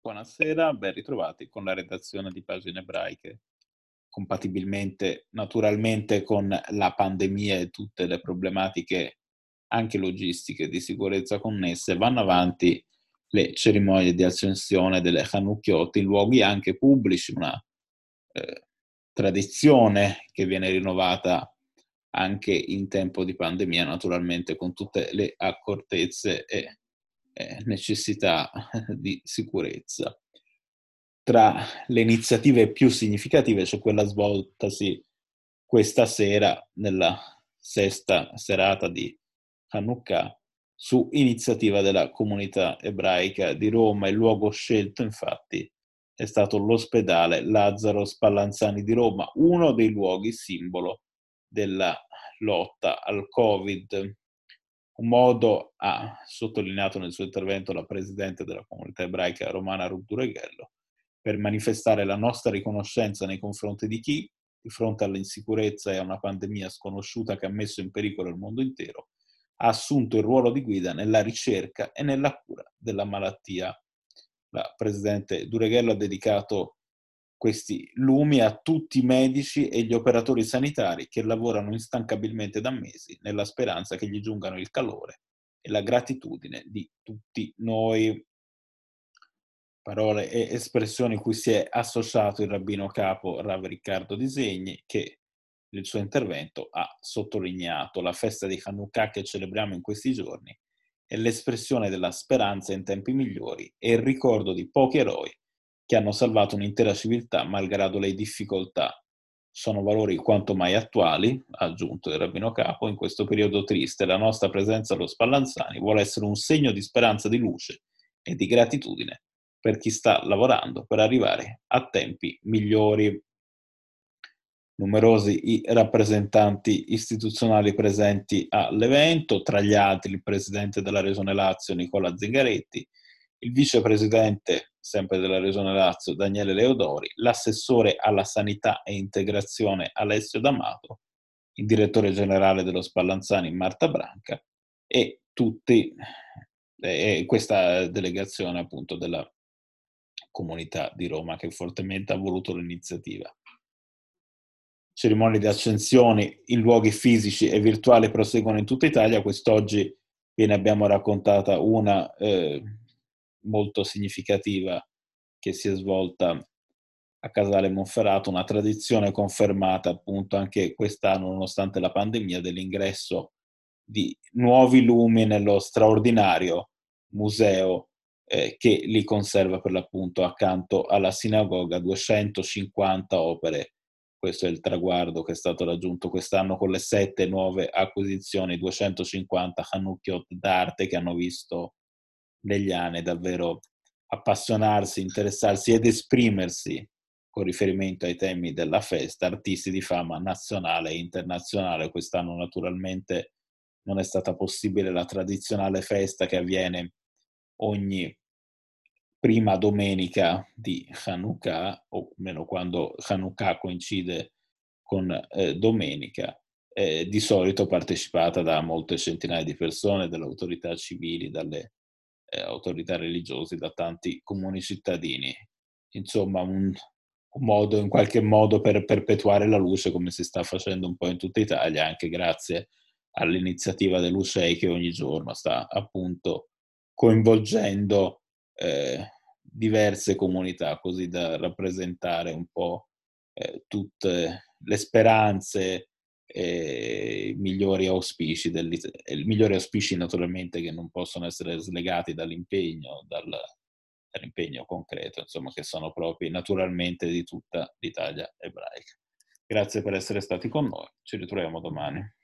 Buonasera, ben ritrovati con la redazione di Pagine Ebraiche. Compatibilmente, naturalmente, con la pandemia e tutte le problematiche anche logistiche di sicurezza connesse, vanno avanti le cerimonie di accensione delle Chanukkiot in luoghi anche pubblici, una eh, tradizione che viene rinnovata anche in tempo di pandemia, naturalmente con tutte le accortezze e necessità di sicurezza. Tra le iniziative più significative c'è quella svoltasi questa sera nella sesta serata di Hanukkah su iniziativa della comunità ebraica di Roma. Il luogo scelto infatti è stato l'ospedale Lazzaro Spallanzani di Roma, uno dei luoghi simbolo della lotta al Covid. Un modo, ha sottolineato nel suo intervento la presidente della comunità ebraica romana Ruth Dureghello, per manifestare la nostra riconoscenza nei confronti di chi, di fronte all'insicurezza e a una pandemia sconosciuta che ha messo in pericolo il mondo intero, ha assunto il ruolo di guida nella ricerca e nella cura della malattia. La presidente Dureghello ha dedicato questi lumi a tutti i medici e gli operatori sanitari che lavorano instancabilmente da mesi nella speranza che gli giungano il calore e la gratitudine di tutti noi. Parole e espressioni cui si è associato il rabbino capo Rav Riccardo Disegni, che nel suo intervento ha sottolineato la festa di Hanukkah che celebriamo in questi giorni è l'espressione della speranza in tempi migliori e il ricordo di pochi eroi che hanno salvato un'intera civiltà malgrado le difficoltà. Sono valori quanto mai attuali, ha aggiunto il rabbino capo, in questo periodo triste. La nostra presenza allo Spallanzani vuole essere un segno di speranza, di luce e di gratitudine per chi sta lavorando per arrivare a tempi migliori. Numerosi i rappresentanti istituzionali presenti all'evento, tra gli altri il presidente della Regione Lazio Nicola Zingaretti, il vicepresidente sempre della Regione Lazio Daniele Leodori, l'assessore alla sanità e integrazione Alessio D'Amato, il direttore generale dello Spallanzani Marta Branca e tutti questa delegazione appunto della comunità di Roma che fortemente ha voluto l'iniziativa. Cerimonie di accensione in luoghi fisici e virtuali proseguono in tutta Italia. Quest'oggi ve ne abbiamo raccontata una molto significativa che si è svolta a Casale Monferrato, una tradizione confermata appunto anche quest'anno nonostante la pandemia dell'ingresso di nuovi lumi nello straordinario museo che li conserva per l'appunto accanto alla sinagoga, 250 opere. Questo è il traguardo che è stato raggiunto quest'anno con le 7 nuove acquisizioni, 250 Hanukkiot d'arte che hanno visto negli anni davvero appassionarsi, interessarsi ed esprimersi con riferimento ai temi della festa, artisti di fama nazionale e internazionale. Quest'anno naturalmente non è stata possibile la tradizionale festa che avviene ogni prima domenica di Hanukkah, o meno quando Hanukkah coincide con domenica, di solito partecipata da molte centinaia di persone, dalle autorità civili, dalle autorità religiose, da tanti comuni cittadini. Insomma, un modo, in qualche modo, per perpetuare la luce, come si sta facendo un po' in tutta Italia, anche grazie all'iniziativa dell'USEI che ogni giorno sta appunto coinvolgendo diverse comunità, così da rappresentare un po' tutte le speranze e i migliori auspici migliori auspici naturalmente che non possono essere slegati dall'impegno concreto, insomma, che sono propri naturalmente di tutta l'Italia ebraica. Grazie per essere stati con noi, ci ritroviamo domani.